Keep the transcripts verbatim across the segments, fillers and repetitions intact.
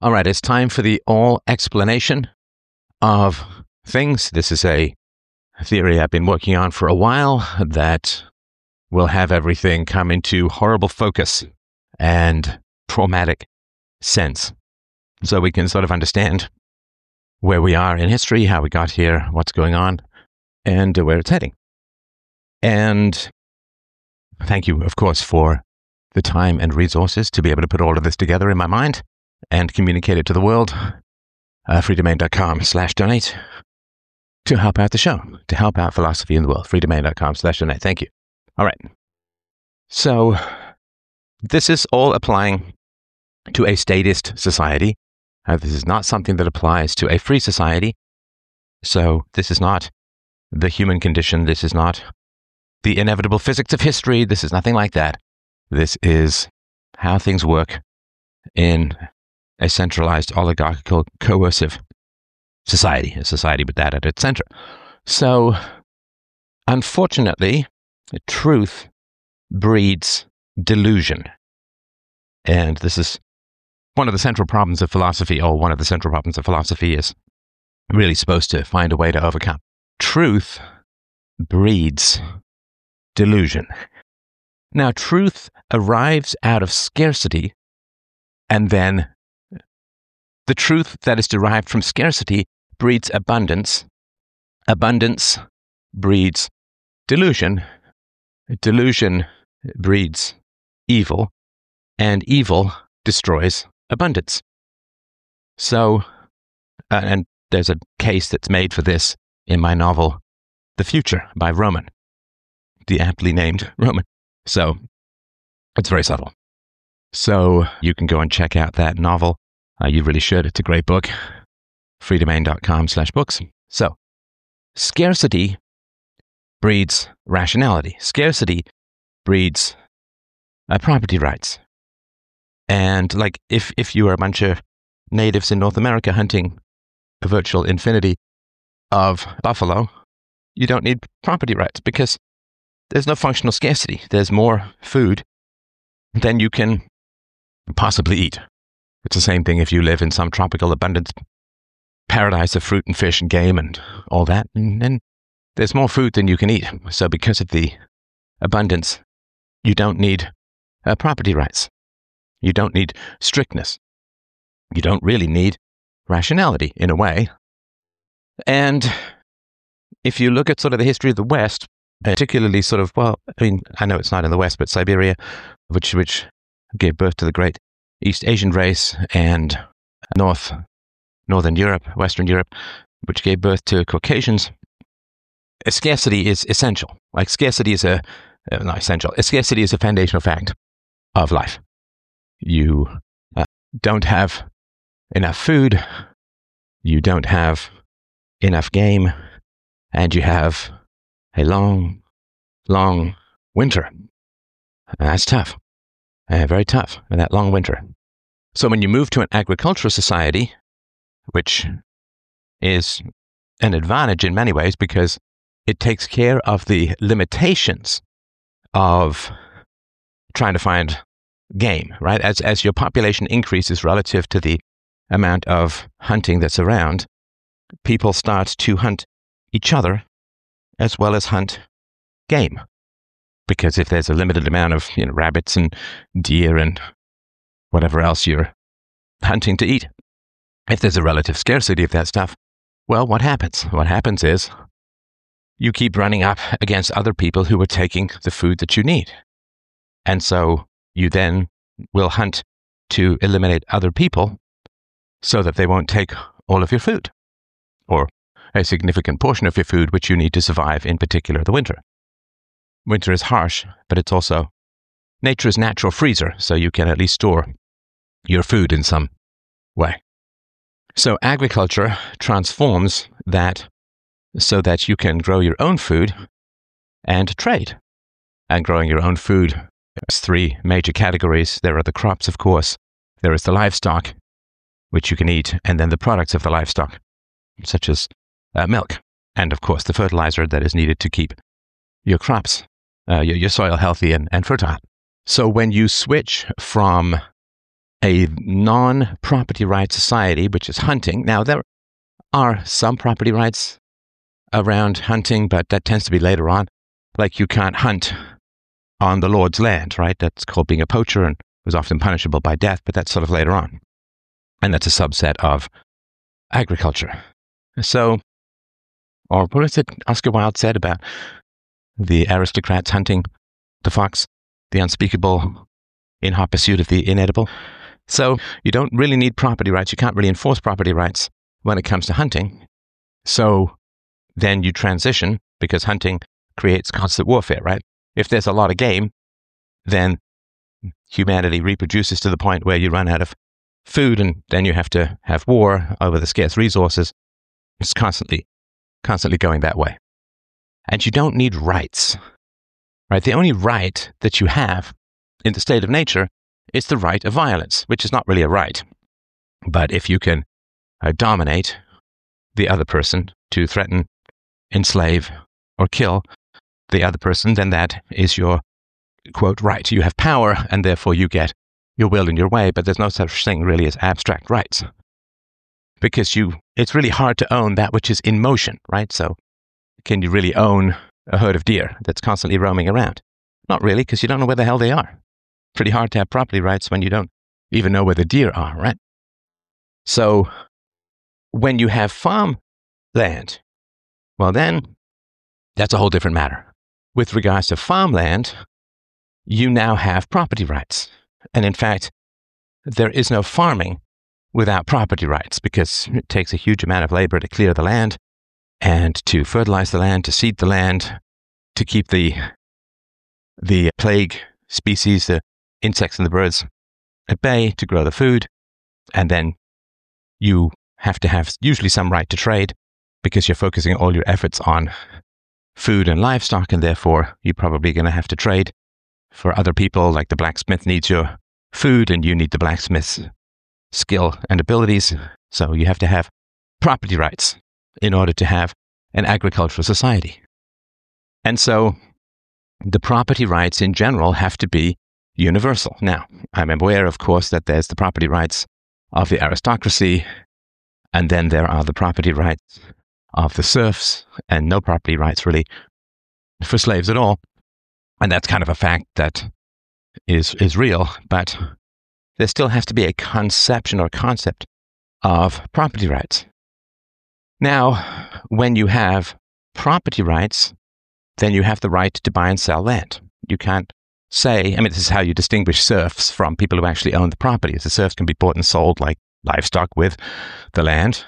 All right, it's time for the all explanation of things. This is a theory I've been working on for a while that will have everything come into horrible focus and traumatic sense, so we can sort of understand where we are in history, how we got here, what's going on, and where it's heading. And thank you, of course, for the time and resources to be able to put all of this together in my mind and communicate it to the world. Uh, freedomain.com slash donate to help out the show, to help out philosophy in the world. freedomain.com slash donate. Thank you. All right. So this is all applying to a statist society. Uh, this is not something that applies to a free society. So this is not the human condition. This is not the inevitable physics of history. This is nothing like that. This is how things work in a centralized, oligarchical, coercive society, a society with that at its center. So, unfortunately, truth breeds delusion. And this is one of the central problems of philosophy, or one of the central problems of philosophy is really supposed to find a way to overcome. Truth breeds delusion. Now, truth arrives out of scarcity, and then the truth that is derived from scarcity breeds abundance. Abundance breeds delusion. Delusion breeds evil, and evil destroys abundance. So, uh, and there's a case that's made for this in my novel, The Future, by Roman, the aptly named Roman. So, it's very subtle. So, you can go and check out that novel. Uh, you really should. It's a great book. freedomain.com slash books. So, scarcity breeds rationality. Scarcity breeds uh, property rights. And like if, if you are a bunch of natives in North America hunting a virtual infinity of buffalo, you don't need property rights because there's no functional scarcity. There's more food than you can possibly eat. It's the same thing if you live in some tropical abundance paradise of fruit and fish and game and all that, and then there's more food than you can eat. So because of the abundance, you don't need uh, property rights. You don't need strictness. You don't really need rationality in a way. And if you look at sort of the history of the West, particularly sort of, well, I mean, I know it's not in the West, but Siberia, which which gave birth to the great East Asian race, and North, Northern Europe, Western Europe, which gave birth to Caucasians, scarcity is essential. Like scarcity is a, uh, not essential, scarcity is a foundational fact of life. You uh, don't have enough food, you don't have enough game, and you have a long, long winter. And that's tough. Uh, very tough, in that long winter. So when you move to an agricultural society, which is an advantage in many ways because it takes care of the limitations of trying to find game, right? As, as your population increases relative to the amount of hunting that's around, people start to hunt each other as well as hunt game. Because if there's a limited amount of, you know, rabbits and deer and whatever else you're hunting to eat, if there's a relative scarcity of that stuff, well, what happens? What happens is you keep running up against other people who are taking the food that you need. And so you then will hunt to eliminate other people so that they won't take all of your food, or a significant portion of your food, which you need to survive, in particular the winter. Winter is harsh, but it's also nature's natural freezer, so you can at least store your food in some way. So agriculture transforms that so that you can grow your own food and trade. And growing your own food, there's three major categories. There are the crops, of course. There is the livestock, which you can eat, and then the products of the livestock, such as uh, milk, and of course the fertilizer that is needed to keep your crops, uh, your, your soil healthy and, and fertile. So when you switch from a non-property rights society, which is hunting. Now, there are some property rights around hunting, but that tends to be later on. Like you can't hunt on the Lord's land, right? That's called being a poacher and was often punishable by death, but that's sort of later on. And that's a subset of agriculture. So, or what is it Oscar Wilde said about the aristocrats hunting the fox, the unspeakable, in hot pursuit of the inedible? So you don't really need property rights. You can't really enforce property rights when it comes to hunting. So then you transition, because hunting creates constant warfare, right? If there's a lot of game, then humanity reproduces to the point where you run out of food, and then you have to have war over the scarce resources. It's constantly, constantly going that way. And you don't need rights, right? The only right that you have in the state of nature is the right of violence, which is not really a right. But if you can uh, dominate the other person to threaten, enslave, or kill the other person, then that is your, quote, right. You have power, and therefore you get your will in your way, but there's no such thing really as abstract rights. Because you, it's really hard to own that which is in motion, right? So can you really own a herd of deer that's constantly roaming around? Not really, because you don't know where the hell they are. Pretty hard to have property rights when you don't even know where the deer are, right? So when you have farm land, well then, that's a whole different matter. With regards to farmland, you now have property rights. And in fact, there is no farming without property rights, because it takes a huge amount of labor to clear the land and to fertilize the land, to seed the land, to keep the, the plague species, the insects and the birds at bay, to grow the food. And then you have to have usually some right to trade, because you're focusing all your efforts on food and livestock, and therefore you're probably going to have to trade for other people. Like the blacksmith needs your food and you need the blacksmith's skill and abilities. So you have to have property rights in order to have an agricultural society. And so the property rights in general have to be universal. Now, I'm aware, of course, that there's the property rights of the aristocracy, and then there are the property rights of the serfs, and no property rights really for slaves at all. And that's kind of a fact that is, is real, but there still has to be a conception or concept of property rights. Now, when you have property rights, then you have the right to buy and sell land. You can't say, I mean, this is how you distinguish serfs from people who actually own the property. The serfs can be bought and sold like livestock with the land.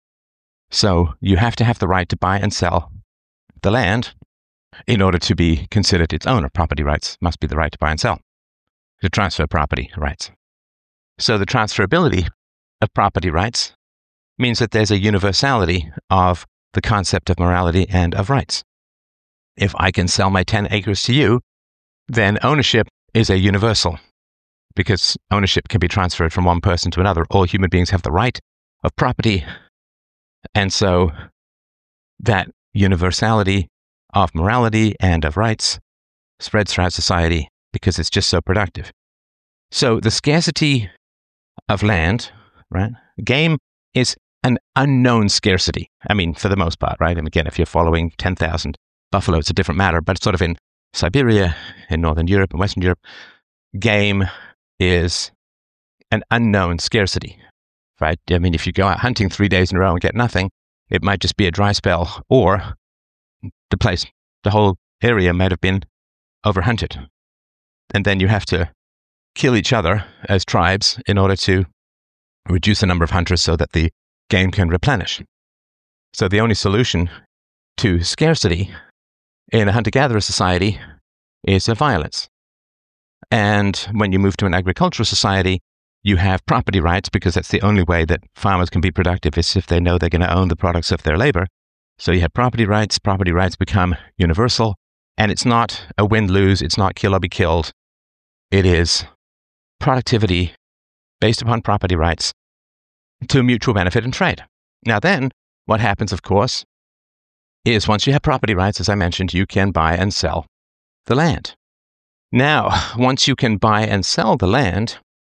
So you have to have the right to buy and sell the land in order to be considered its owner. Property rights must be the right to buy and sell, to transfer property rights. So the transferability of property rights means that there's a universality of the concept of morality and of rights. If I can sell my ten acres to you, then ownership is a universal, because ownership can be transferred from one person to another. All human beings have the right of property. And so that universality of morality and of rights spreads throughout society because it's just so productive. So the scarcity of land, right? Game is an unknown scarcity. I mean, for the most part, right? And again, if you're following ten thousand buffalo, it's a different matter, but it's sort of in Siberia, in Northern Europe and Western Europe, game is an unknown scarcity, right? I mean, if you go out hunting three days in a row and get nothing, it might just be a dry spell, or the place, the whole area might have been overhunted. And then you have to kill each other as tribes in order to reduce the number of hunters so that the game can replenish. So the only solution to scarcity in a hunter-gatherer society is violence. And when you move to an agricultural society, you have property rights, because that's the only way that farmers can be productive, is if they know they're going to own the products of their labor. So you have property rights. Property rights become universal. And it's not a win-lose. It's not kill or be killed. It is productivity based upon property rights to mutual benefit and trade. Now then, what happens, of course, is once you have property rights, as I mentioned, you can buy and sell the land. Now, once you can buy and sell the land,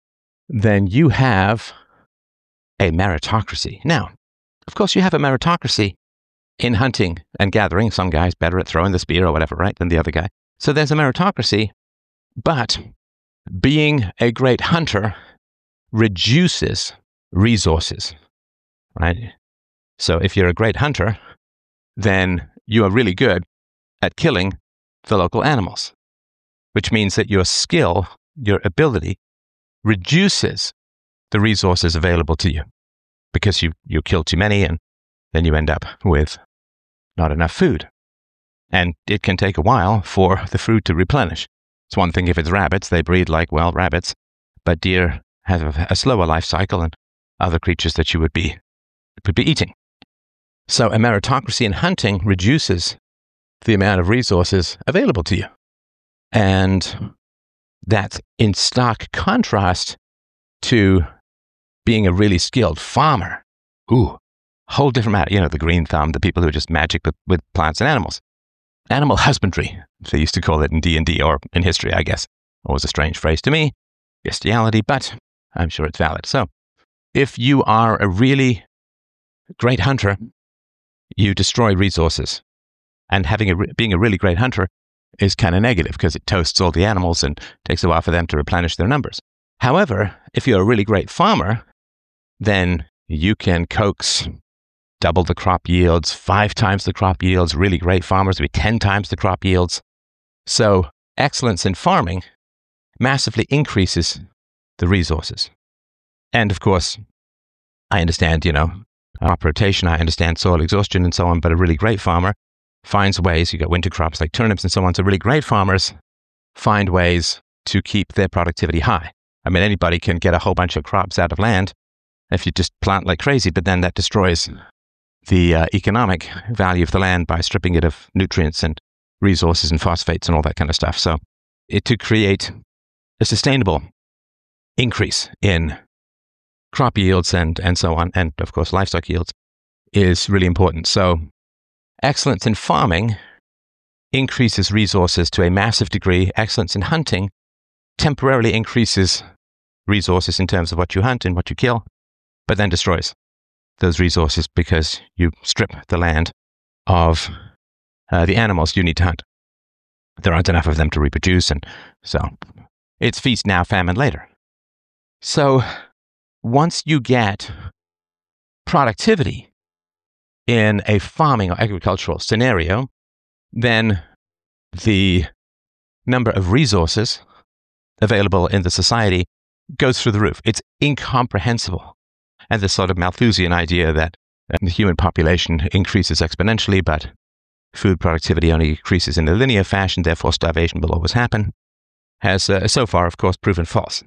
then you have a meritocracy. Now, of course, you have a meritocracy in hunting and gathering. Some guy's better at throwing the spear or whatever, right, than the other guy. So there's a meritocracy, but being a great hunter reduces resources, right? So if you're a great hunter, then you are really good at killing the local animals, which means that your skill, your ability, reduces the resources available to you because you, you kill too many and then you end up with not enough food. And it can take a while for the food to replenish. It's one thing if it's rabbits, they breed like, well, rabbits, but deer have a, a slower life cycle and other creatures that you would be, would be eating. So a meritocracy in hunting reduces the amount of resources available to you. And that's in stark contrast to being a really skilled farmer. Ooh, whole different matter. You know, the green thumb, the people who are just magic with, with plants and animals. Animal husbandry, they used to call it in D and D, or in history, I guess. Always a strange phrase to me, bestiality, but I'm sure it's valid. So, if you are a really great hunter, you destroy resources. And having a, being a really great hunter is kind of negative because it toasts all the animals and takes a while for them to replenish their numbers. However, if you're a really great farmer, then you can coax double the crop yields, five times the crop yields. Really great farmers with ten times the crop yields. So excellence in farming massively increases the resources. And of course, I understand, you know, crop rotation, I understand soil exhaustion and so on, but a really great farmer finds ways, you got winter crops like turnips and so on, so really great farmers find ways to keep their productivity high. I mean, anybody can get a whole bunch of crops out of land if you just plant like crazy, but then that destroys the uh, economic value of the land by stripping it of nutrients and resources and phosphates and all that kind of stuff. So it, to create a sustainable increase in crop yields and, and so on, and of course livestock yields, is really important. So excellence in farming increases resources to a massive degree. Excellence in hunting temporarily increases resources in terms of what you hunt and what you kill, but then destroys those resources because you strip the land of uh, the animals you need to hunt. There aren't enough of them to reproduce, and so it's feast now, famine later. So once you get productivity in a farming or agricultural scenario, then the number of resources available in the society goes through the roof. It's incomprehensible. And this sort of Malthusian idea that the human population increases exponentially, but food productivity only increases in a linear fashion, therefore starvation will always happen, has uh, so far, of course, proven false.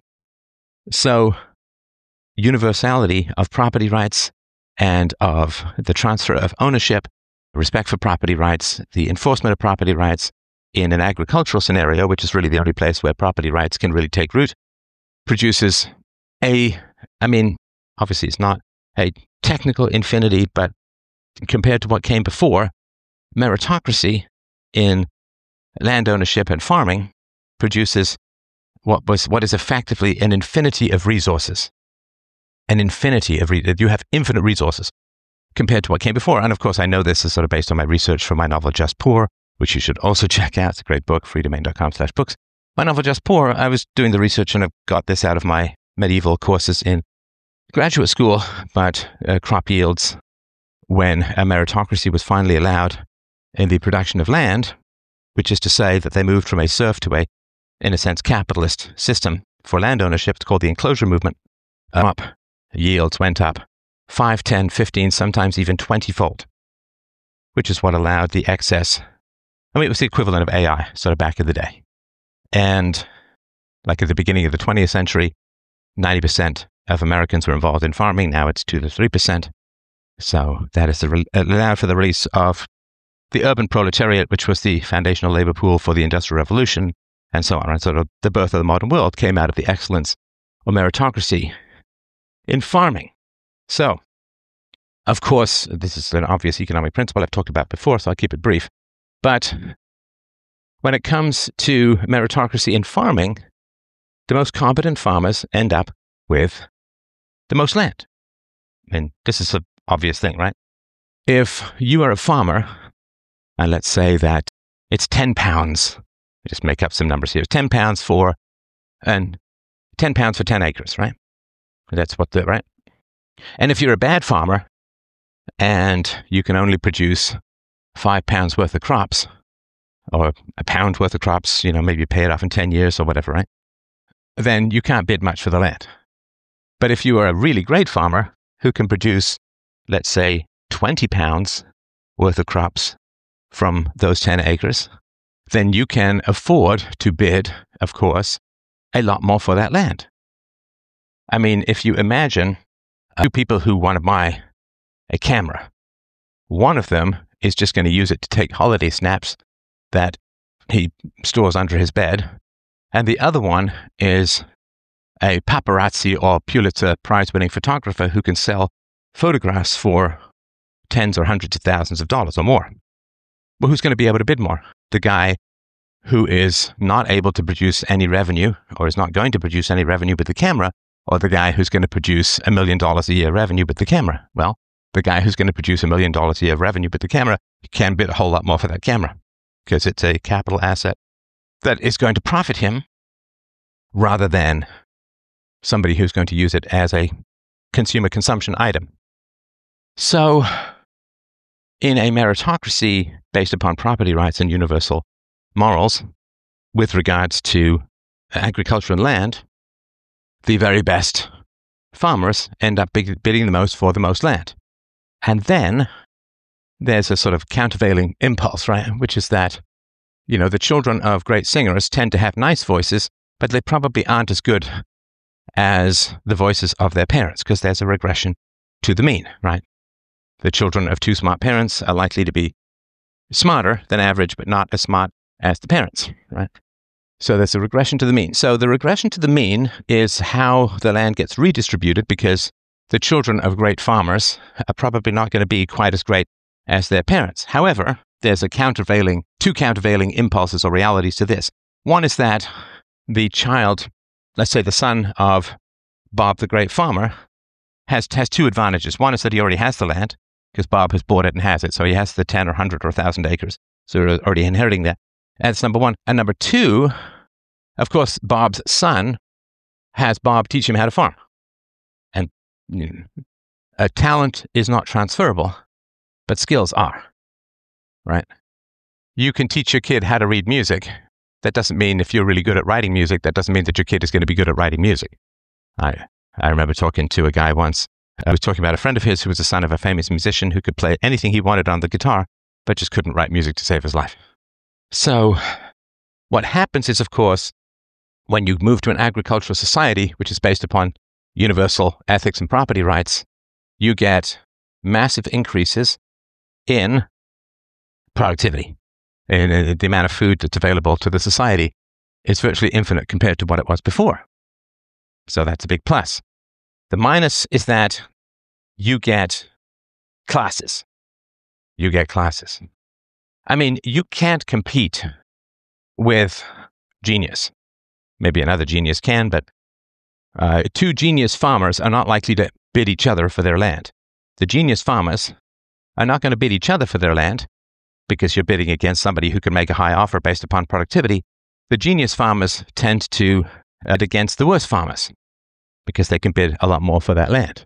So universality of property rights and of the transfer of ownership, respect for property rights, the enforcement of property rights in an agricultural scenario, which is really the only place where property rights can really take root, produces a, I mean, obviously it's not a technical infinity, but compared to what came before, meritocracy in land ownership and farming produces what was what is effectively an infinity of resources. An infinity of re- you have infinite resources compared to what came before. And of course, I know this is sort of based on my research from my novel Just Poor, which you should also check out. It's a great book, freedomain.com slash books. My novel Just Poor, I was doing the research and I got this out of my medieval courses in graduate school, but uh, crop yields, when a meritocracy was finally allowed in the production of land, which is to say that they moved from a serf to a, in a sense, capitalist system for land ownership. It's called the enclosure movement. Uh, up, yields went up five, ten, fifteen, sometimes even twenty-fold, which is what allowed the excess. I mean, it was the equivalent of A I, sort of back in the day. And like at the beginning of the twentieth century, ninety percent of Americans were involved in farming. Now it's two to three percent. So that is the re- allowed for the release of the urban proletariat, which was the foundational labor pool for the Industrial Revolution, and so on. And sort of the birth of the modern world came out of the excellence or meritocracy in farming. So, of course, this is an obvious economic principle I've talked about before, so I'll keep it brief. But when it comes to meritocracy in farming, the most competent farmers end up with the most land. And this is an obvious thing, right? If you are a farmer, and let's say that it's ten pounds, I just make up some numbers here, ten pounds for, and ten pounds for ten acres, right? That's what the, right? And if you're a bad farmer and you can only produce five pounds worth of crops, or a pound worth of crops, you know, maybe you pay it off in ten years or whatever, right? Then you can't bid much for the land. But if you are a really great farmer who can produce, let's say, twenty pounds worth of crops from those ten acres, then you can afford to bid, of course, a lot more for that land. I mean, if you imagine two people who want to buy a camera, one of them is just going to use it to take holiday snaps that he stores under his bed, and the other one is a paparazzi or Pulitzer Prize-winning photographer who can sell photographs for tens or hundreds of thousands of dollars or more. Well, who's going to be able to bid more? The guy who is not able to produce any revenue, or is not going to produce any revenue with the camera, or the guy who's going to produce a million dollars a year revenue with the camera? Well, the guy who's going to produce a million dollars a year revenue with the camera can bid a whole lot more for that camera, because it's a capital asset that is going to profit him rather than somebody who's going to use it as a consumer consumption item. So, in a meritocracy based upon property rights and universal morals, with regards to agriculture and land, the very best farmers end up bidding the most for the most land. And then there's a sort of countervailing impulse, right? Which is that, you know, the children of great singers tend to have nice voices, but they probably aren't as good as the voices of their parents, because there's a regression to the mean, right? The children of two smart parents are likely to be smarter than average, but not as smart as the parents, right? So there's a regression to the mean. So the regression to the mean is how the land gets redistributed, because the children of great farmers are probably not going to be quite as great as their parents. However, there's a countervailing, two countervailing impulses or realities to this. One is that the child, let's say the son of Bob the great farmer, has, has two advantages. One is that he already has the land, because Bob has bought it and has it. So he has the ten or one hundred or one thousand acres. So you're already inheriting that. That's number one. And number two, of course, Bob's son has Bob teach him how to farm. And you know, a talent is not transferable, but skills are, right? You can teach your kid how to read music. That doesn't mean if you're really good at writing music, that doesn't mean that your kid is going to be good at writing music. I, I remember talking to a guy once. I was talking about a friend of his who was the son of a famous musician who could play anything he wanted on the guitar, but just couldn't write music to save his life. So what happens is, of course, when you move to an agricultural society, which is based upon universal ethics and property rights, you get massive increases in productivity. And the amount of food that's available to the society is virtually infinite compared to what it was before. So that's a big plus. The minus is that you get classes. You get classes. I mean, you can't compete with genius. Maybe another genius can, but uh, two genius farmers are not likely to bid each other for their land. The genius farmers are not going to bid each other for their land because you're bidding against somebody who can make a high offer based upon productivity. The genius farmers tend to bid against the worst farmers because they can bid a lot more for that land.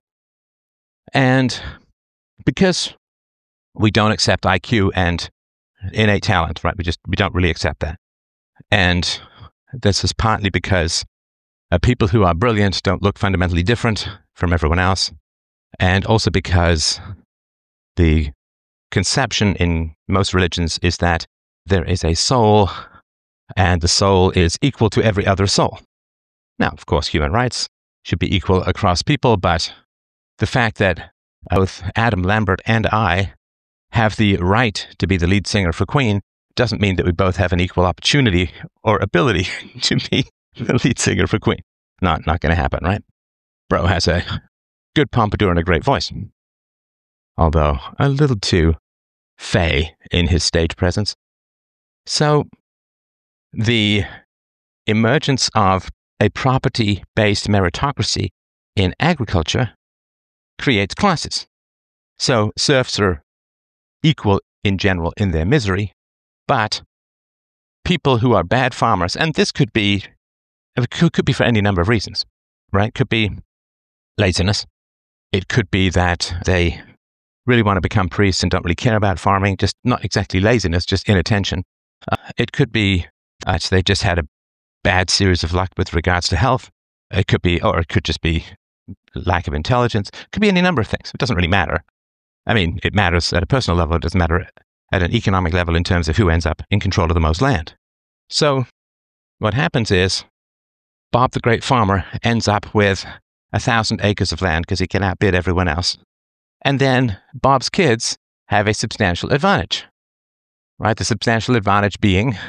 And because we don't accept I Q and innate talent, right? We just, we don't really accept that. And this is partly because uh, people who are brilliant don't look fundamentally different from everyone else. And also because the conception in most religions is that there is a soul and the soul is equal to every other soul. Now, of course, human rights should be equal across people, but the fact that both Adam Lambert and I have the right to be the lead singer for Queen doesn't mean that we both have an equal opportunity or ability to be the lead singer for Queen. Not, not going to happen, right? Bro has a good pompadour and a great voice, although a little too fey in his stage presence. So the emergence of a property-based meritocracy in agriculture creates classes. So serfs are equal in general in their misery, but people who are bad farmers, and this could be it could, could be for any number of reasons, right? Could be laziness. It could be that they really want to become priests and don't really care about farming, just not exactly laziness, just inattention. Uh, it could be that they just had a bad series of luck with regards to health. It could be, or it could just be lack of intelligence. It could be any number of things. It doesn't really matter. I mean, it matters at a personal level. It doesn't matter at an economic level in terms of who ends up in control of the most land. So what happens is Bob the Great Farmer ends up with a thousand acres of land because he can outbid everyone else. And then Bob's kids have a substantial advantage, right? The substantial advantage being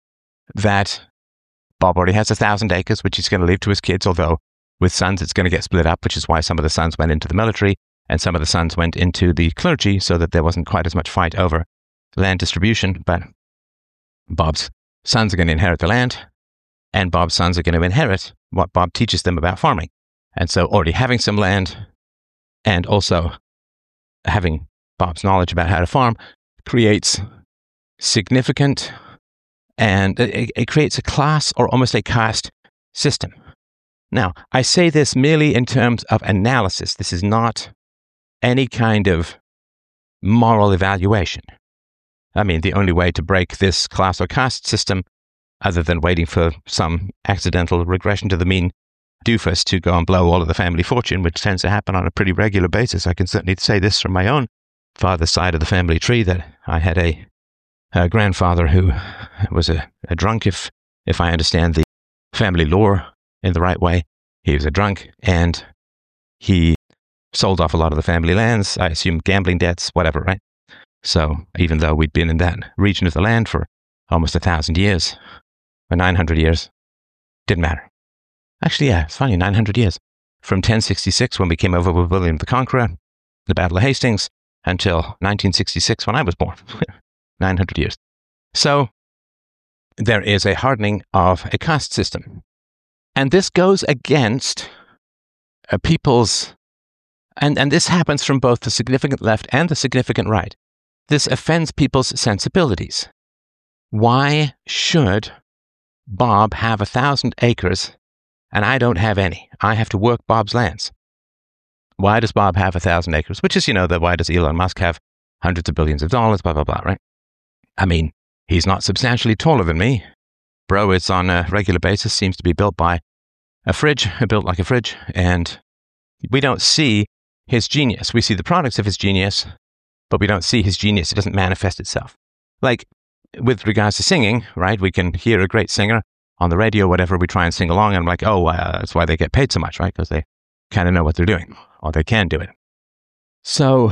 that Bob already has a thousand acres, which he's going to leave to his kids, although with sons it's going to get split up, which is why some of the sons went into the military and some of the sons went into the clergy so that there wasn't quite as much fight over land distribution. But Bob's sons are going to inherit the land, and Bob's sons are going to inherit what Bob teaches them about farming. And so already having some land and also having Bob's knowledge about how to farm creates significant, and it, it creates a class or almost a caste system. Now, I say this merely in terms of analysis. This is not any kind of moral evaluation. I mean, the only way to break this class or caste system, other than waiting for some accidental regression to the mean doofus to go and blow all of the family fortune, which tends to happen on a pretty regular basis. I can certainly say this from my own father's side of the family tree, that I had a, a grandfather who was a, a drunk, if if I understand the family lore in the right way. He was a drunk, and he sold off a lot of the family lands, I assume gambling debts, whatever, right? So even though we'd been in that region of the land for almost a thousand years, or nine hundred years, didn't matter. Actually, yeah, it's funny, nine hundred years. From ten sixty-six, when we came over with William the Conqueror, the Battle of Hastings, until nineteen sixty-six, when I was born. nine hundred years. So there is a hardening of a caste system. And this goes against uh, people's, and, and this happens from both the significant left and the significant right. This offends people's sensibilities. Why should Bob have a thousand acres and I don't have any? I have to work Bob's lands. Why does Bob have a thousand acres? Which is, you know, the why does Elon Musk have hundreds of billions of dollars, blah, blah, blah, right? I mean, he's not substantially taller than me. Bro is on a regular basis, seems to be built by a fridge, built like a fridge, and we don't see his genius. We see the products of his genius, but we don't see his genius. It doesn't manifest itself. Like, with regards to singing, right, we can hear a great singer on the radio, whatever, we try and sing along, and I'm like, oh, uh, that's why they get paid so much, right? Because they kind of know what they're doing, or they can do it. So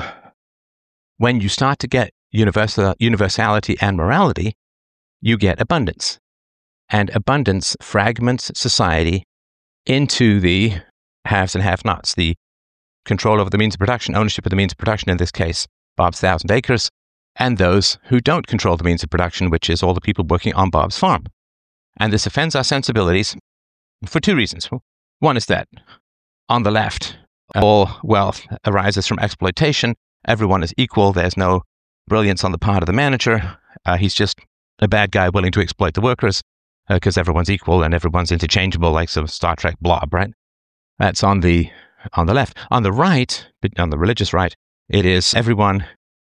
when you start to get universal, universality and morality, you get abundance. And abundance fragments society into the haves and have-nots, the control over the means of production, ownership of the means of production, in this case, Bob's thousand acres, and those who don't control the means of production, which is all the people working on Bob's farm. And this offends our sensibilities for two reasons. One is that on the left, all wealth arises from exploitation. Everyone is equal. There's no brilliance on the part of the manager. Uh, he's just a bad guy willing to exploit the workers because uh, everyone's equal and everyone's interchangeable, like some Star Trek blob, right? That's on the on the left. On the right, on the religious right, it is everyone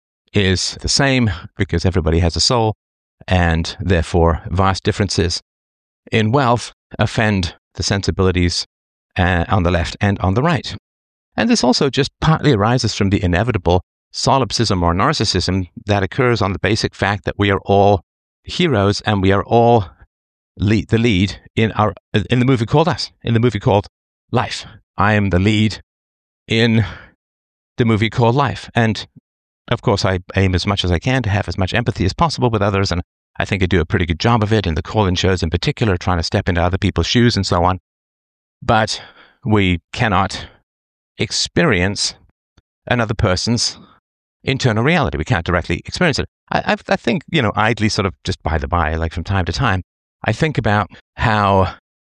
is the same because everybody has a soul, and therefore vast differences in wealth offend the sensibilities uh, on the left and on the right. And this also just partly arises from the inevitable solipsism or narcissism that occurs on the basic fact that we are all heroes and we are all lead, the lead in our in the movie called Us, in the movie called Life. I am the lead in the movie called Life. And of course, I aim as much as I can to have as much empathy as possible with others, and I think I do a pretty good job of it in the call-in shows in particular, trying to step into other people's shoes and so on. But we cannot experience another person's internal reality. We can't directly experience it. I, I think, you know, idly, sort of just by the by, like from time to time, I think about how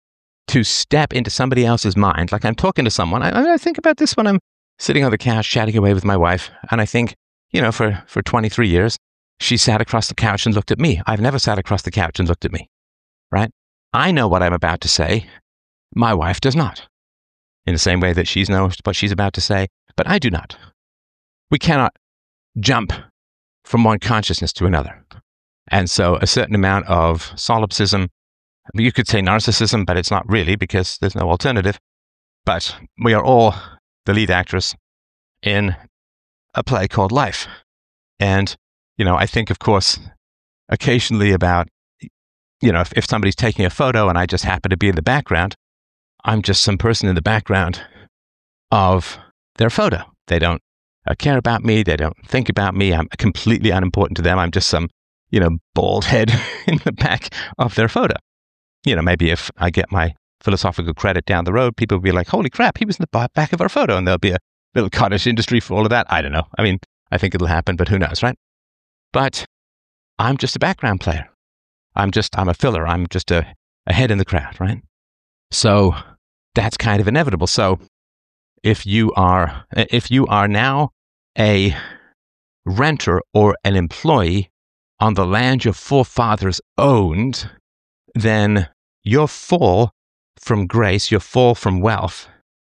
to step into somebody else's mind. Like I'm talking to someone. I, I think about this when I'm sitting on the couch chatting away with my wife. And I think, you know, for, for twenty-three years, she sat across the couch and looked at me. I've never sat across the couch and looked at me, right? I know what I'm about to say. My wife does not. In the same way that she knows what she's about to say, but I do not. We cannot jump from one consciousness to another. And so a certain amount of solipsism, you could say narcissism, but it's not really because there's no alternative. But we are all the lead actress in a play called life. And, you know, I think, of course, occasionally about, you know, if, if somebody's taking a photo and I just happen to be in the background, I'm just some person in the background of their photo. They don't uh, care about me. They don't think about me. I'm completely unimportant to them. I'm just some, you know, bald head in the back of their photo. You know, maybe if I get my philosophical credit down the road, people will be like, holy crap, he was in the back of our photo. And there'll be a little cottage industry for all of that. I don't know. I mean, I think it'll happen, but who knows, right? But I'm just a background player. I'm just, I'm a filler. I'm just a, a head in the crowd, right? So that's kind of inevitable. So if you are, if you are now a renter or an employee on the land your forefathers owned, then your fall from grace, your fall from wealth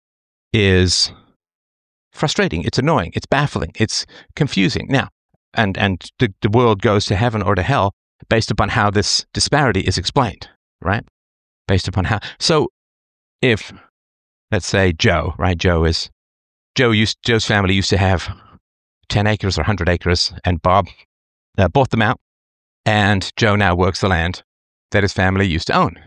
is frustrating. It's annoying. It's baffling. It's confusing. Now, and, and the, the world goes to heaven or to hell based upon how this disparity is explained, right? Based upon how. So if, let's say Joe, right? Joe is, Joe used, Joe's family used to have ten acres or one hundred acres, and Bob uh, bought them out, and Joe now works the land that his family used to own.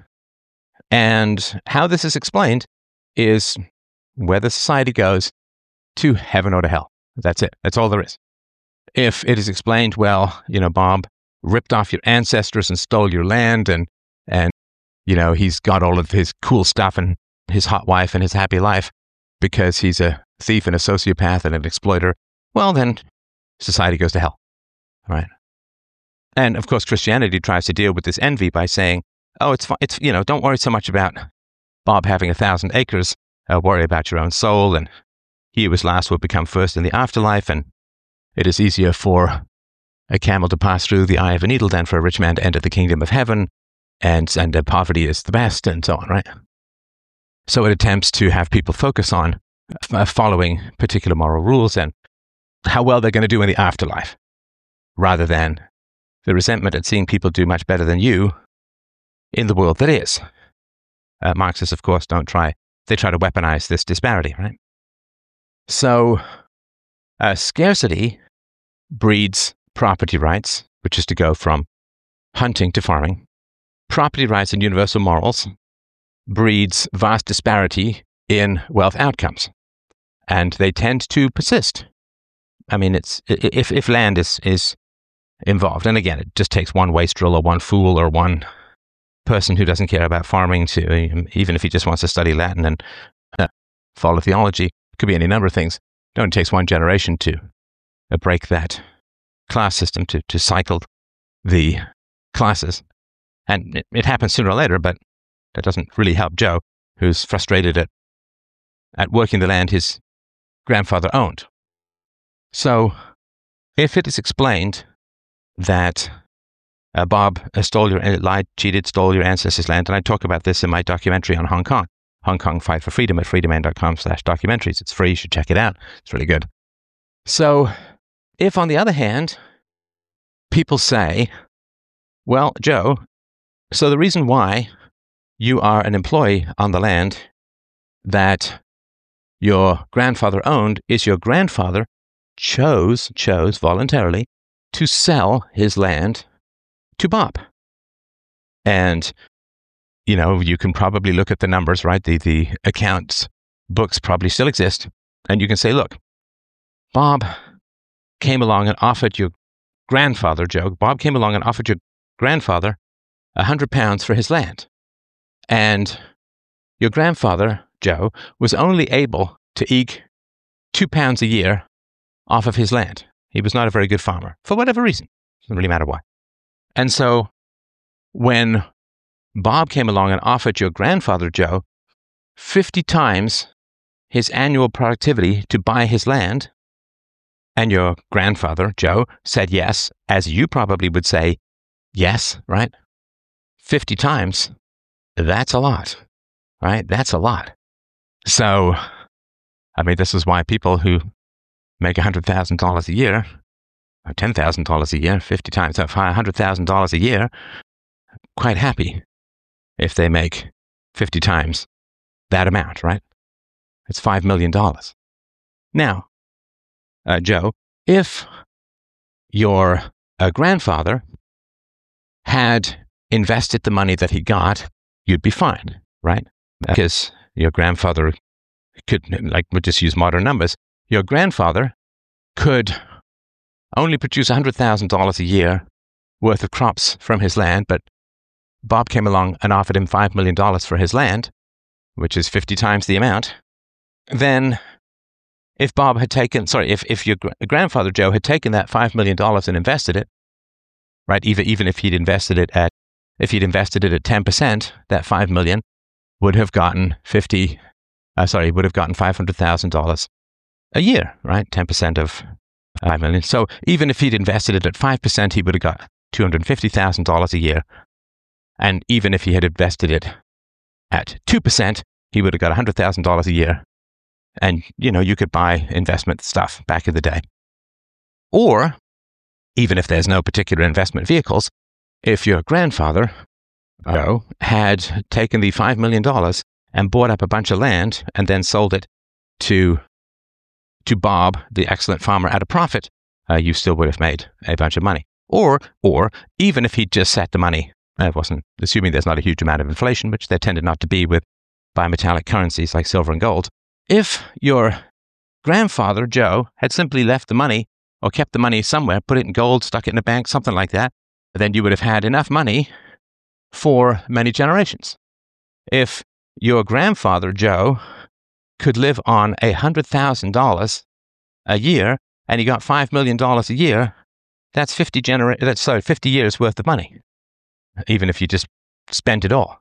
And how this is explained is whether society goes to heaven or to hell. That's it. That's all there is. If it is explained, well, you know, Bob ripped off your ancestors and stole your land, and, and you know, he's got all of his cool stuff and his hot wife and his happy life because he's a thief and a sociopath and an exploiter, well, then society goes to hell, right? And of course, Christianity tries to deal with this envy by saying, oh, it's, it's you know, don't worry so much about Bob having a thousand acres. Uh, worry about your own soul, and he who was last will become first in the afterlife, and it is easier for a camel to pass through the eye of a needle than for a rich man to enter the kingdom of heaven, and, and uh, poverty is the best, and so on, right? So it attempts to have people focus on uh, following particular moral rules and how well they're going to do in the afterlife, rather than the resentment at seeing people do much better than you in the world that is. Uh, Marxists, of course, don't try, they try to weaponize this disparity, right? So uh, scarcity breeds property rights, which is to go from hunting to farming. Property rights and universal morals breeds vast disparity in wealth outcomes, and they tend to persist. I mean, it's if if land is is involved, and again, it just takes one wastrel or one fool or one person who doesn't care about farming to, even if he just wants to study Latin and uh, follow theology, it could be any number of things. It only takes one generation to uh, break that class system, to, to cycle the classes. And it, it happens sooner or later, but that doesn't really help Joe, who's frustrated at, at working the land his grandfather owned. So if it is explained that Uh, Bob uh, stole your, uh, lied, cheated, stole your ancestors' land. And I talk about this in my documentary on Hong Kong, Hong Kong Fight for Freedom at freedomain.com slash documentaries. It's free. You should check it out. It's really good. So if, on the other hand, people say, well, Joe, so the reason why you are an employee on the land that your grandfather owned is your grandfather chose, chose voluntarily to sell his land to Bob. And, you know, you can probably look at the numbers, right? The, the accounts books probably still exist. And you can say, look, Bob came along and offered your grandfather, Joe, Bob came along and offered your grandfather a hundred pounds for his land. And your grandfather, Joe, was only able to eke two pounds a year off of his land. He was not a very good farmer, for whatever reason. Doesn't really matter why. And so when Bob came along and offered your grandfather, Joe, fifty times his annual productivity to buy his land, and your grandfather, Joe, said yes, as you probably would say yes, right? fifty times, that's a lot, right? That's a lot. So, I mean, this is why people who make one hundred thousand dollars a year, or ten thousand dollars a year, fifty times, so one hundred thousand dollars a year, quite happy if they make fifty times that amount, right? It's five million dollars. Now, uh, Joe, if your uh, grandfather had invested the money that he got, you'd be fine, right? Because your grandfather could, like, we'll just use modern numbers, your grandfather could only produce one hundred thousand dollars a year worth of crops from his land, but Bob came along and offered him five million dollars for his land, which is fifty times the amount. Then if Bob had taken, sorry, if, if your gr- grandfather, Joe, had taken that five million dollars and invested it, right, even, even if he'd invested it at, if he'd invested it at ten percent, that five million dollars would have gotten fifty, uh, sorry, would have gotten five hundred thousand dollars a year, right? ten percent of five million dollars. So even if he'd invested it at five percent, he would have got two hundred fifty thousand dollars a year. And even if he had invested it at two percent, he would have got one hundred thousand dollars a year. And, you know, you could buy investment stuff back in the day. Or, even if there's no particular investment vehicles, if your grandfather, Joe, had taken the five million dollars and bought up a bunch of land and then sold it to, to Bob, the excellent farmer, at a profit, uh, you still would have made a bunch of money. Or, or even if he'd just set the money, I wasn't assuming there's not a huge amount of inflation, which there tended not to be with bimetallic currencies like silver and gold. If your grandfather, Joe, had simply left the money or kept the money somewhere, put it in gold, stuck it in a bank, something like that, then you would have had enough money for many generations. If your grandfather, Joe, could live on one hundred thousand dollars a year and he got five million dollars a year, that's fifty genera- that's sorry, fifty years worth of money, even if you just spent it all.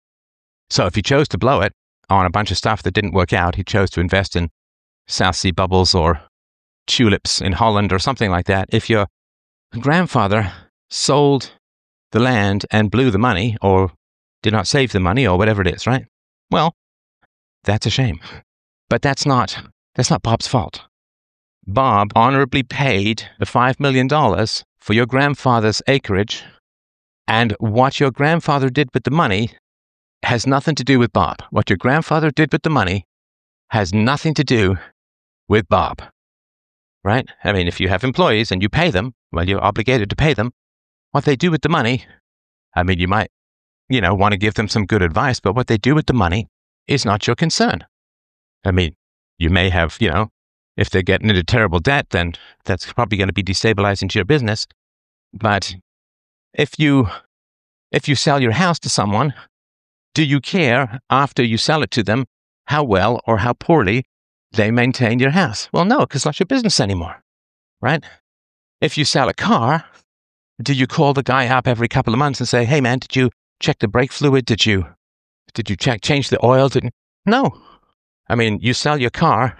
So if he chose to blow it on a bunch of stuff that didn't work out, he chose to invest in South Sea bubbles or tulips in Holland or something like that. If your grandfather sold the land and blew the money or did not save the money or whatever it is, right? Well, that's a shame. But that's not, that's not Bob's fault. Bob honorably paid the five million dollars for your grandfather's acreage, and what your grandfather did with the money has nothing to do with Bob. What your grandfather did with the money has nothing to do with Bob, right? I mean, if you have employees and you pay them, well, you're obligated to pay them. What they do with the money, I mean, you might, you know, want to give them some good advice, but what they do with the money is not your concern. I mean, you may have, you know, if they're getting into terrible debt, then that's probably going to be destabilizing to your business. But if you, if you sell your house to someone, do you care after you sell it to them how well or how poorly they maintain your house? Well, no, because it's not your business anymore, right? If you sell a car, do you call the guy up every couple of months and say, hey man, did you check the brake fluid? Did you, did you check, change the oil? Did, no. I mean, you sell your car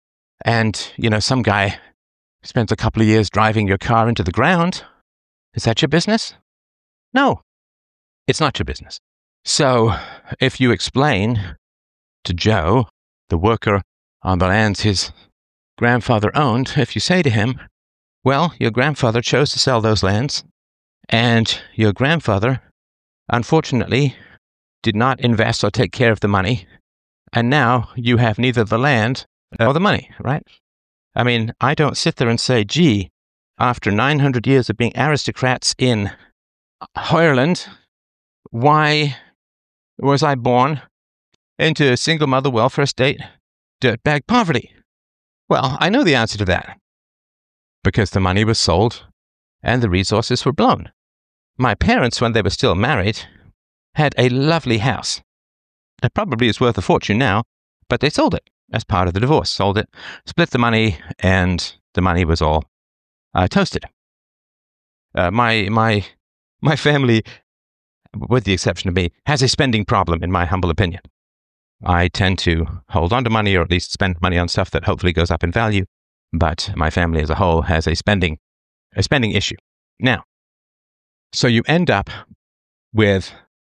and, you know, some guy spends a couple of years driving your car into the ground. Is that your business? No, it's not your business. So if you explain to Joe, the worker on the lands his grandfather owned, if you say to him, well, your grandfather chose to sell those lands, and your grandfather, unfortunately, did not invest or take care of the money, and now you have neither the land or the money, right? I mean, I don't sit there and say, gee, after nine hundred years of being aristocrats in Ireland, why was I born into a single mother welfare state, dirtbag poverty? Well, I know the answer to that. Because the money was sold and the resources were blown. My parents, when they were still married, had a lovely house. It probably is worth a fortune now, but they sold it as part of the divorce. Sold it, split the money, and the money was all uh, toasted. Uh, my my my family, with the exception of me, has a spending problem, in my humble opinion. I tend to hold on to money, or at least spend money on stuff that hopefully goes up in value. But my family as a whole has a spending, a spending issue. Now, so you end up with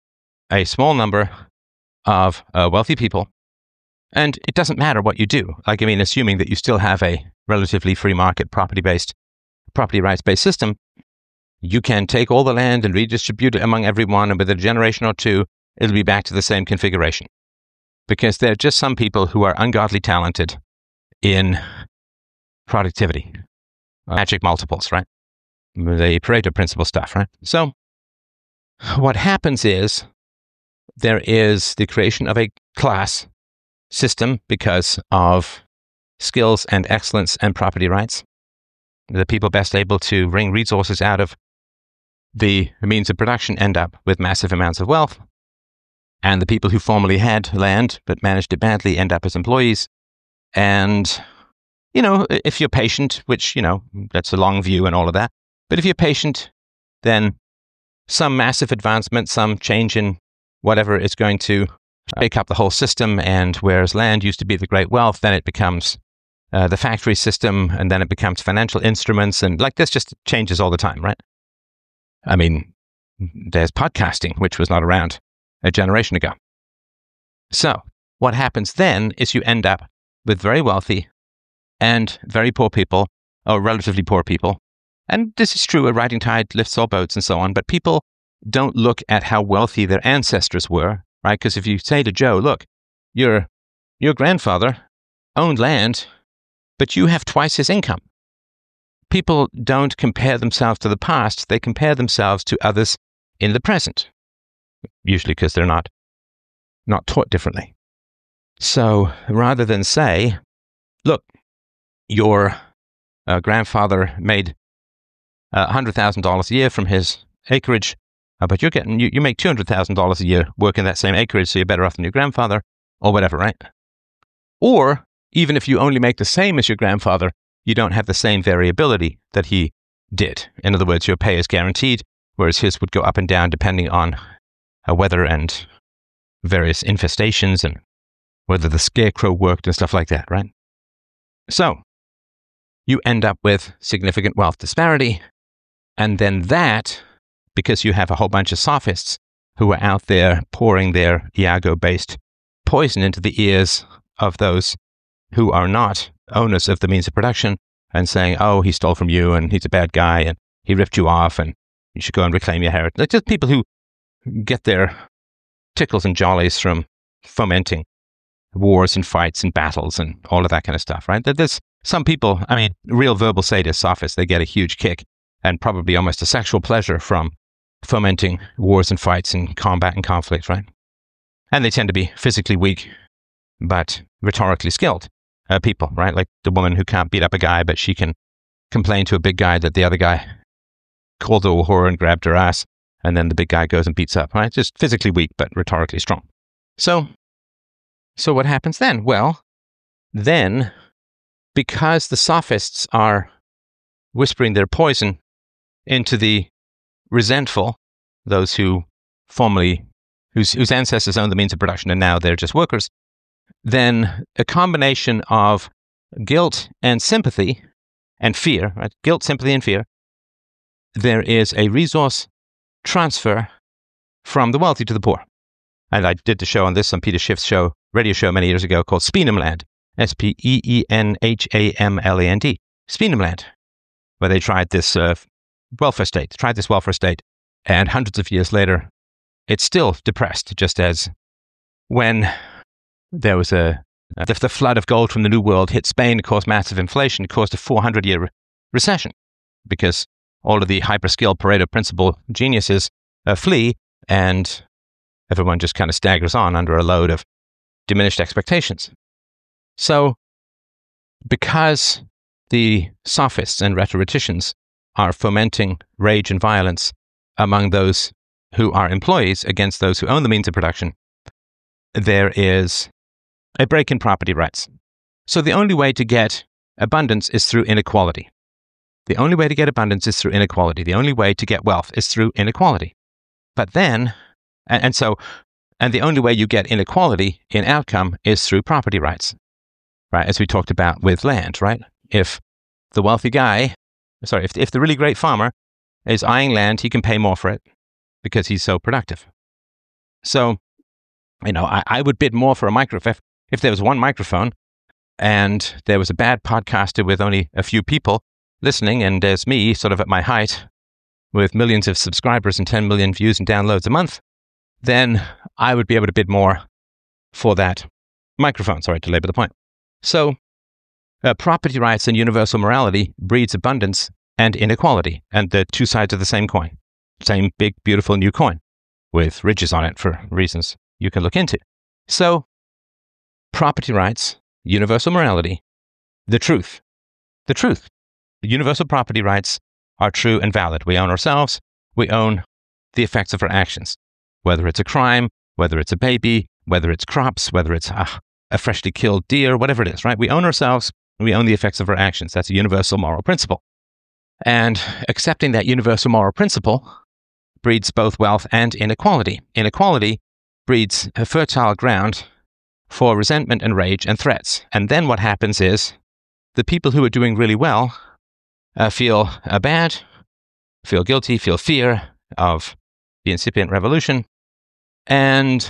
a small number of uh, wealthy people, and it doesn't matter what you do. Like, I mean, assuming that you still have a relatively free market, property-based, property rights-based system, you can take all the land and redistribute it among everyone, and within a generation or two, it'll be back to the same configuration. Because there are just some people who are ungodly talented in productivity, magic multiples, right? The Pareto principle stuff, right? So what happens is there is the creation of a class system because of skills and excellence and property rights. The people best able to wring resources out of the means of production end up with massive amounts of wealth. And the people who formerly had land but managed it badly end up as employees. And, you know, if you're patient, which, you know, that's a long view and all of that. But if you're patient, then some massive advancement, some change in whatever is going to shake up the whole system. And whereas land used to be the great wealth, then it becomes uh, the factory system, and then it becomes financial instruments. And like this just changes all the time, right? I mean, there's podcasting, which was not around a generation ago. So what happens then is you end up with very wealthy and very poor people, or relatively poor people. And this is true, a rising tide lifts all boats and so on, but people don't look at how wealthy their ancestors were, right? Because if you say to Joe, look, your, your grandfather owned land, but you have twice his income. People don't compare themselves to the past, they compare themselves to others in the present. Usually because they're not, not taught differently. So rather than say, look, your uh, grandfather made uh, one hundred thousand dollars a year from his acreage, uh, but you're getting, you, you make two hundred thousand dollars a year working that same acreage, so you're better off than your grandfather, or whatever, right? Or even if you only make the same as your grandfather, you don't have the same variability that he did. In other words, your pay is guaranteed, whereas his would go up and down depending on uh, weather and various infestations and whether the scarecrow worked and stuff like that, right? So you end up with significant wealth disparity, and then that, because you have a whole bunch of sophists who are out there pouring their Iago-based poison into the ears of those who are not owners of the means of production and saying, oh, he stole from you and he's a bad guy and he ripped you off and you should go and reclaim your heritage. Like, just people who get their tickles and jollies from fomenting wars and fights and battles and all of that kind of stuff, right? There's some people, I mean, real verbal sadists, sophists, they get a huge kick and probably almost a sexual pleasure from fomenting wars and fights and combat and conflict, right? And they tend to be physically weak, but rhetorically skilled uh, people, right? Like the woman who can't beat up a guy, but she can complain to a big guy that the other guy called her a whore and grabbed her ass, and then the big guy goes and beats up, right? Just physically weak, but rhetorically strong. So, so what happens then? Well, then, because the sophists are whispering their poison into the resentful, those who formerly, whose, whose ancestors owned the means of production and now they're just workers, then a combination of guilt and sympathy and fear, right? Guilt, sympathy, and fear, there is a resource transfer from the wealthy to the poor. And I did the show on this on Peter Schiff's show, radio show many years ago called Speenhamland, S P E E N H A M L A N D, Speenhamland, where they tried this uh, welfare state, tried this welfare state, and hundreds of years later, it's still depressed, just as when there was a, the, the flood of gold from the New World hit Spain, it caused massive inflation, it caused a four hundred year re- recession, because all of the hyper-skilled Pareto principle geniuses uh, flee, and everyone just kind of staggers on under a load of diminished expectations. So, because the sophists and rhetoricians are fomenting rage and violence among those who are employees against those who own the means of production, there is a break in property rights. So the only way to get abundance is through inequality. The only way to get abundance is through inequality. The only way to get wealth is through inequality. But then, and, and so And the only way you get inequality in outcome is through property rights, right? As we talked about with land, right? If the wealthy guy, sorry, if, if the really great farmer is eyeing land, he can pay more for it because he's so productive. So, you know, I, I would bid more for a microphone. If, if there was one microphone and there was a bad podcaster with only a few people listening, and there's me sort of at my height with millions of subscribers and ten million views and downloads a month, then I would be able to bid more for that microphone. Sorry to labor the point. So uh, property rights and universal morality breeds abundance and inequality, and they're two sides of the same coin. Same big, beautiful new coin with ridges on it for reasons you can look into. So property rights, universal morality, the truth. The truth. Universal property rights are true and valid. We own ourselves. We own the effects of our actions. Whether it's a crime, whether it's a baby, whether it's crops, whether it's a, a freshly killed deer, whatever it is, right? We own ourselves. We own the effects of our actions. That's a universal moral principle. And accepting that universal moral principle breeds both wealth and inequality. Inequality breeds a fertile ground for resentment and rage and threats. And then what happens is the people who are doing really well uh, feel uh, bad, feel guilty, feel fear of the incipient revolution. And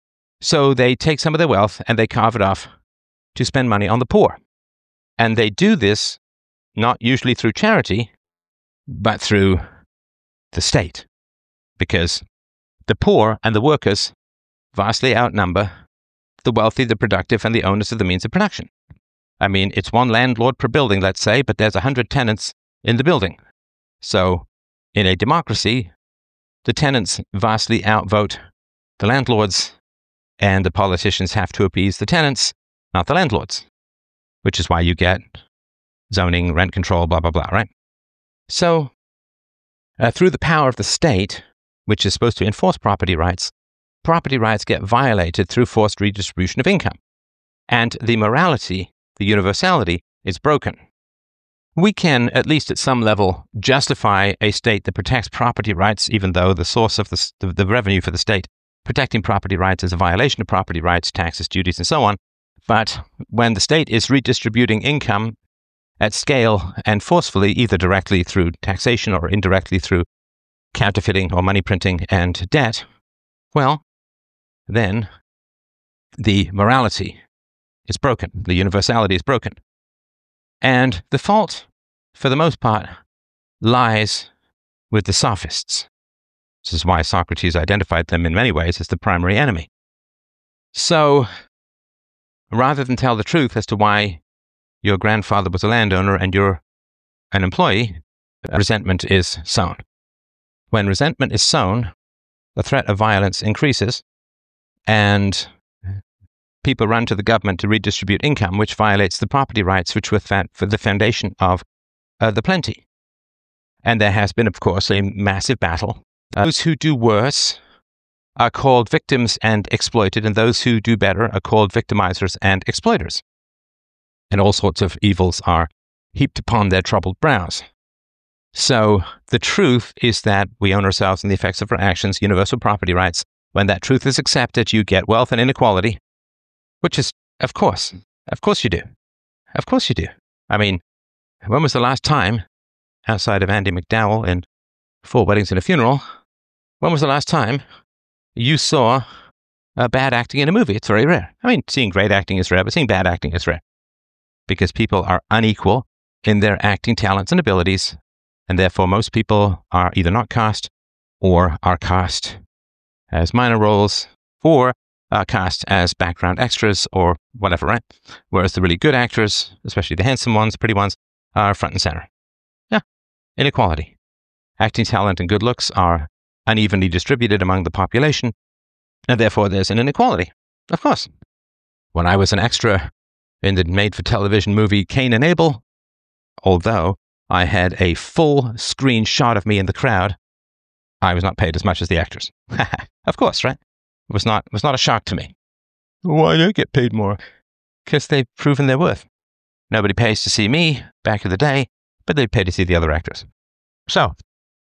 so they take some of their wealth and they carve it off to spend money on the poor. And they do this not usually through charity, but through the state. Because the poor and the workers vastly outnumber the wealthy, the productive, and the owners of the means of production. I mean, it's one landlord per building, let's say, but there's a hundred tenants in the building. So in a democracy, the tenants vastly outvote the landlords, and the politicians have to appease the tenants, not the landlords, which is why you get zoning, rent control, blah, blah, blah, right? So uh, through the power of the state, which is supposed to enforce property rights, property rights get violated through forced redistribution of income. And the morality, the universality, is broken. We can, at least at some level, justify a state that protects property rights, even though the source of the, the, the revenue for the state protecting property rights is a violation of property rights, taxes, duties, and so on. But when the state is redistributing income at scale and forcefully, either directly through taxation or indirectly through counterfeiting or money printing and debt, well, then the morality is broken. The universality is broken. And the fault, for the most part, lies with the sophists. This is why Socrates identified them in many ways as the primary enemy. So, rather than tell the truth as to why your grandfather was a landowner and you're an employee, resentment is sown. When resentment is sown, the threat of violence increases, and people run to the government to redistribute income, which violates the property rights which were fa- for the foundation of uh, the plenty. And there has been, of course, a massive battle. Uh, those who do worse are called victims and exploited, and those who do better are called victimizers and exploiters. And all sorts of evils are heaped upon their troubled brows. So the truth is that we own ourselves and the effects of our actions, universal property rights. When that truth is accepted, you get wealth and inequality, which is, of course, of course you do. Of course you do. I mean, when was the last time, outside of Andy McDowell in Four Weddings and a Funeral, when was the last time you saw uh, bad acting in a movie? It's very rare. I mean, seeing great acting is rare, but seeing bad acting is rare. Because people are unequal in their acting talents and abilities, and therefore most people are either not cast or are cast as minor roles or are cast as background extras or whatever, right? Whereas the really good actors, especially the handsome ones, pretty ones, are front and center. Yeah, inequality. Acting talent and good looks are unevenly distributed among the population, and therefore there's an inequality. Of course. When I was an extra in the made-for-television movie Cain and Abel, although I had a full screen shot of me in the crowd, I was not paid as much as the actors. Of course, right? It was not, it was not a shock to me. Why do I get paid more? Because they've proven their worth. Nobody pays to see me back in the day, but they pay to see the other actors. So,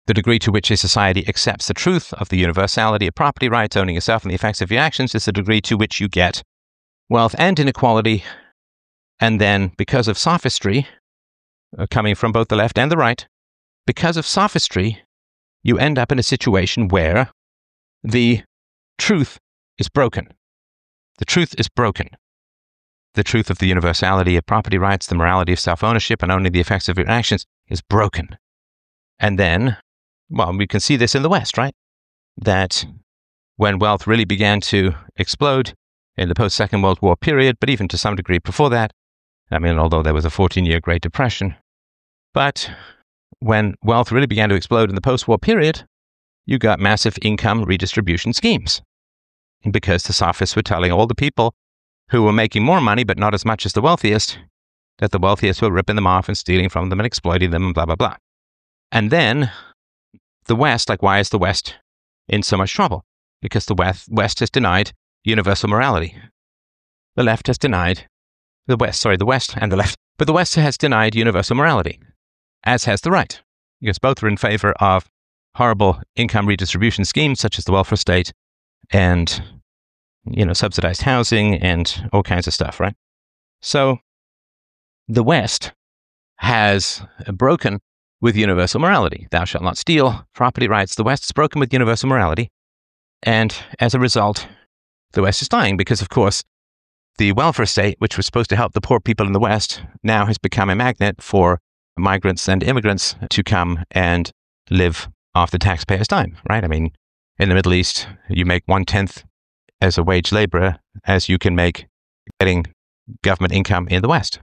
The degree to which a society accepts the truth of the universality of property rights, owning yourself and the effects of your actions, is the degree to which you get wealth and inequality. And then, because of sophistry, uh, coming from both the left and the right, because of sophistry, you end up in a situation where the truth is broken. The truth is broken. The truth of the universality of property rights, the morality of self-ownership, and only the effects of your actions is broken. And then, well, we can see this in the West, right? That when wealth really began to explode in the post-Second World War period, but even to some degree before that, I mean, although there was a fourteen-year Great Depression, but when wealth really began to explode in the post-war period, you got massive income redistribution schemes. Because the sophists were telling all the people who were making more money, but not as much as the wealthiest, that the wealthiest were ripping them off and stealing from them and exploiting them and blah, blah, blah. And then the West, like, why is the West in so much trouble? Because the West, West has denied universal morality. The left has denied, the West, sorry, the West and the left, but the West has denied universal morality, as has the right, because both are in favor of horrible income redistribution schemes such as the welfare state and, you know, subsidized housing and all kinds of stuff, right? So the West has broken with universal morality. Thou shalt not steal, property rights. The West has broken with universal morality. And as a result, the West is dying because, of course, the welfare state, which was supposed to help the poor people in the West, now has become a magnet for migrants and immigrants to come and live off the taxpayer's dime, right? I mean, in the Middle East, you make one-tenth as a wage laborer as you can make getting government income in the West.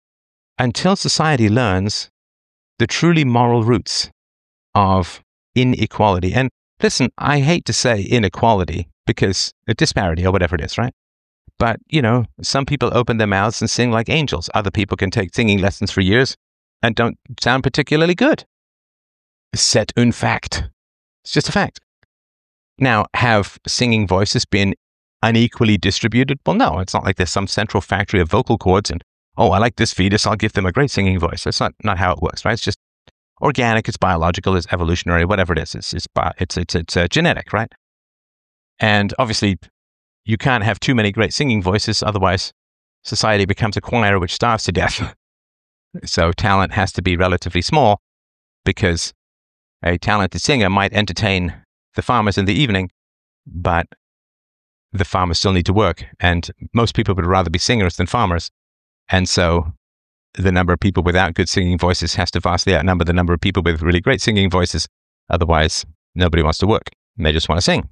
Until society learns the truly moral roots of inequality, and listen, I hate to say inequality because a disparity or whatever it is, right? But, you know, some people open their mouths and sing like angels. Other people can take singing lessons for years and don't sound particularly good. C'est un fact. It's just a fact. Now, have singing voices been unequally distributed? Well, no, it's not like there's some central factory of vocal cords and, oh, I like this fetus, I'll give them a great singing voice. That's not, not how it works, right? It's just organic, it's biological, it's evolutionary, whatever it is. It's, it's, it's, it's, it's uh, genetic, right? And obviously, you can't have too many great singing voices, otherwise society becomes a choir which starves to death. So talent has to be relatively small because a talented singer might entertain the farmers in the evening, but the farmers still need to work. And most people would rather be singers than farmers. And so the number of people without good singing voices has to vastly outnumber the number of people with really great singing voices. Otherwise, nobody wants to work. They just want to sing.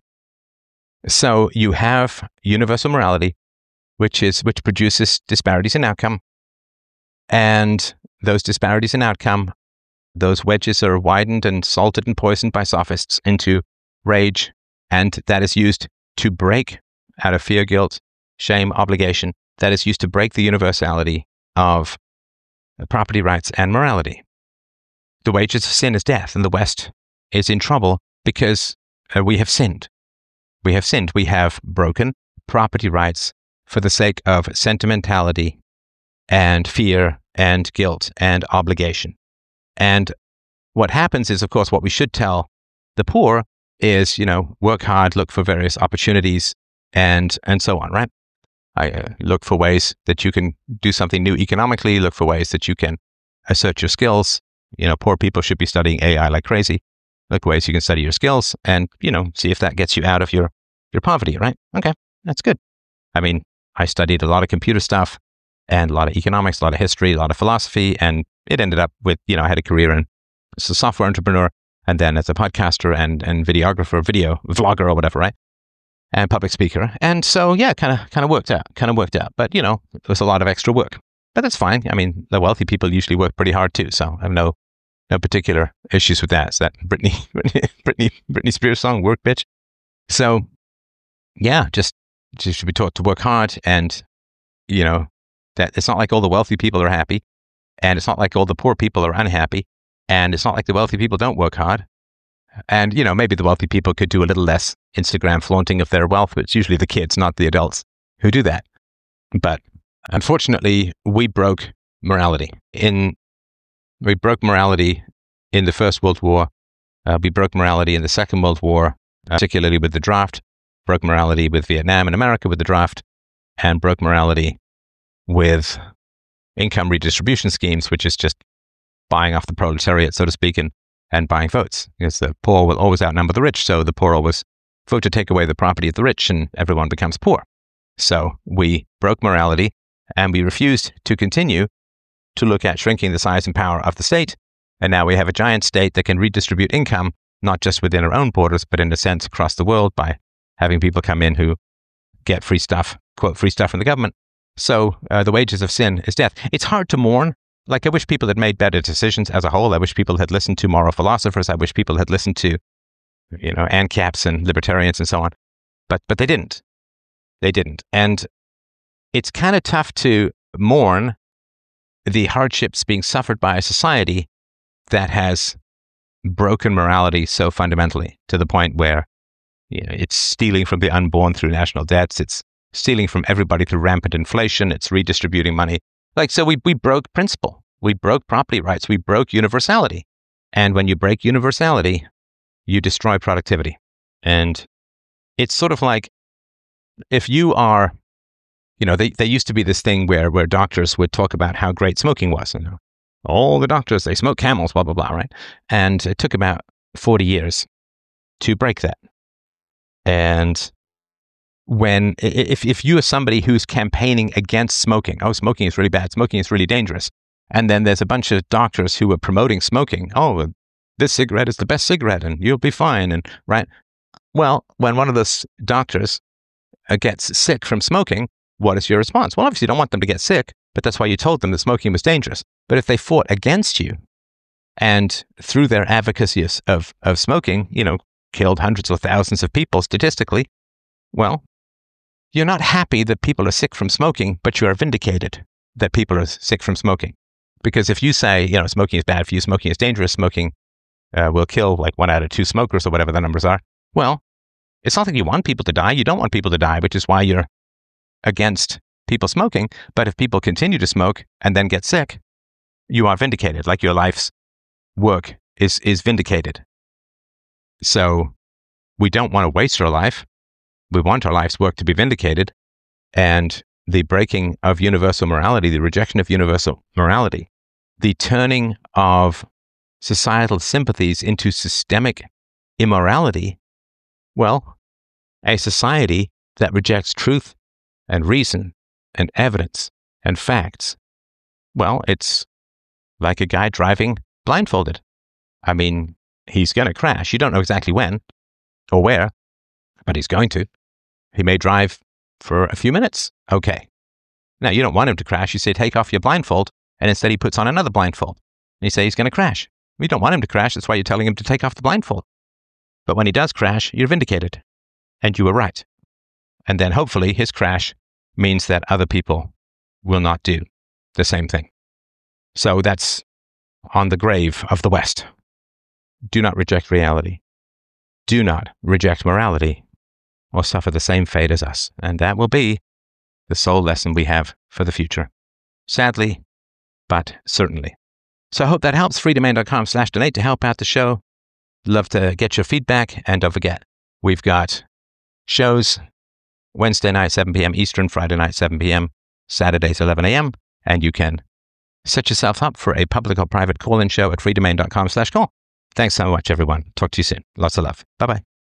So you have universal morality, which is which produces disparities in outcome. And those disparities in outcome, those wedges are widened and salted and poisoned by sophists into rage, and that is used to break out of fear, guilt, shame, obligation, that is used to break the universality of property rights and morality. The wages of sin is death, and the West is in trouble because uh, we have sinned. We have sinned. We have broken property rights for the sake of sentimentality and fear and guilt and obligation. And what happens is, of course, what we should tell the poor is, you know, work hard, look for various opportunities, and and so on, right? I uh, look for ways that you can do something new economically, look for ways that you can assert your skills. You know, poor people should be studying A I like crazy. Look for ways you can study your skills and, you know, see if that gets you out of your, your poverty, right? Okay, that's good. I mean, I studied a lot of computer stuff and a lot of economics, a lot of history, a lot of philosophy, and it ended up with, you know, I had a career in, as a software entrepreneur and then as a podcaster and, and videographer, video vlogger or whatever, right? And public speaker. And so, yeah, kind of kind of worked out, kind of worked out. But, you know, it was a lot of extra work. But that's fine. I mean, the wealthy people usually work pretty hard too. So I have no no particular issues with that. It's that Britney, Britney, Britney, Britney Spears song, Work Bitch. So, yeah, just, just should be taught to work hard. And, you know, that it's not like all the wealthy people are happy. And it's not like all the poor people are unhappy. And it's not like the wealthy people don't work hard. And, you know, maybe the wealthy people could do a little less Instagram flaunting of their wealth, but it's usually the kids, not the adults, who do that. But unfortunately, we broke morality. In we broke morality in the First World War Uh, we broke morality in the Second World War, uh, particularly with the draft, broke morality with Vietnam and America with the draft, and broke morality with income redistribution schemes, which is just buying off the proletariat, so to speak, and, and buying votes. Because the poor will always outnumber the rich, so the poor always vote to take away the property of the rich, and everyone becomes poor. So we broke morality, and we refused to continue to look at shrinking the size and power of the state. And now we have a giant state that can redistribute income, not just within our own borders, but in a sense across the world by having people come in who get free stuff, quote, free stuff from the government. So uh, the wages of sin is death. It's hard to mourn. Like, I wish people had made better decisions as a whole. I wish people had listened to moral philosophers. I wish people had listened to, you know, ANCAPs and libertarians and so on. But but they didn't. They didn't. And it's kind of tough to mourn the hardships being suffered by a society that has broken morality so fundamentally to the point where, you know, it's stealing from the unborn through national debts. It's stealing from everybody through rampant inflation. It's redistributing money. Like, so we, we broke principle. We broke property rights. We broke universality. And when you break universality, you destroy productivity. And it's sort of like if you are, you know, they, there used to be this thing where, where doctors would talk about how great smoking was. You know, all the doctors, they smoke Camels, blah, blah, blah, right? And it took about forty years to break that. And when, if, if you are somebody who's campaigning against smoking, oh, smoking is really bad, smoking is really dangerous, and then there's a bunch of doctors who are promoting smoking, oh, this cigarette is the best cigarette, and you'll be fine, and right? Well, when one of those doctors uh, gets sick from smoking, what is your response? Well, obviously you don't want them to get sick, but that's why you told them that smoking was dangerous. But if they fought against you, and through their advocacy of, of smoking, you know, killed hundreds or thousands of people statistically, well, you're not happy that people are sick from smoking, but you are vindicated that people are sick from smoking. Because if you say, you know, smoking is bad for you, smoking is dangerous, smoking uh, will kill like one out of two smokers or whatever the numbers are, well, it's not that you want people to die. You don't want people to die, which is why you're against people smoking. But if people continue to smoke and then get sick, you are vindicated, like your life's work is, is vindicated. So we don't want to waste our life. We want our life's work to be vindicated, and the breaking of universal morality, the rejection of universal morality, the turning of societal sympathies into systemic immorality, well, a society that rejects truth and reason and evidence and facts, well, it's like a guy driving blindfolded. I mean, he's going to crash. You don't know exactly when or where, but he's going to. He may drive for a few minutes. Okay. Now, you don't want him to crash. You say, take off your blindfold, and instead he puts on another blindfold. And you say he's going to crash. You don't want him to crash. That's why you're telling him to take off the blindfold. But when he does crash, you're vindicated. And you were right. And then hopefully his crash means that other people will not do the same thing. So that's on the grave of the West. Do not reject reality. Do not reject morality, or suffer the same fate as us. And that will be the sole lesson we have for the future. Sadly, but certainly. So I hope that helps. freedomain.com slash donate to help out the show. Love to get your feedback. And don't forget, we've got shows Wednesday night, seven p.m. Eastern, Friday night, seven p.m., Saturdays, eleven a.m. And you can set yourself up for a public or private call-in show at freedomain.com slash call. Thanks so much, everyone. Talk to you soon. Lots of love. Bye-bye.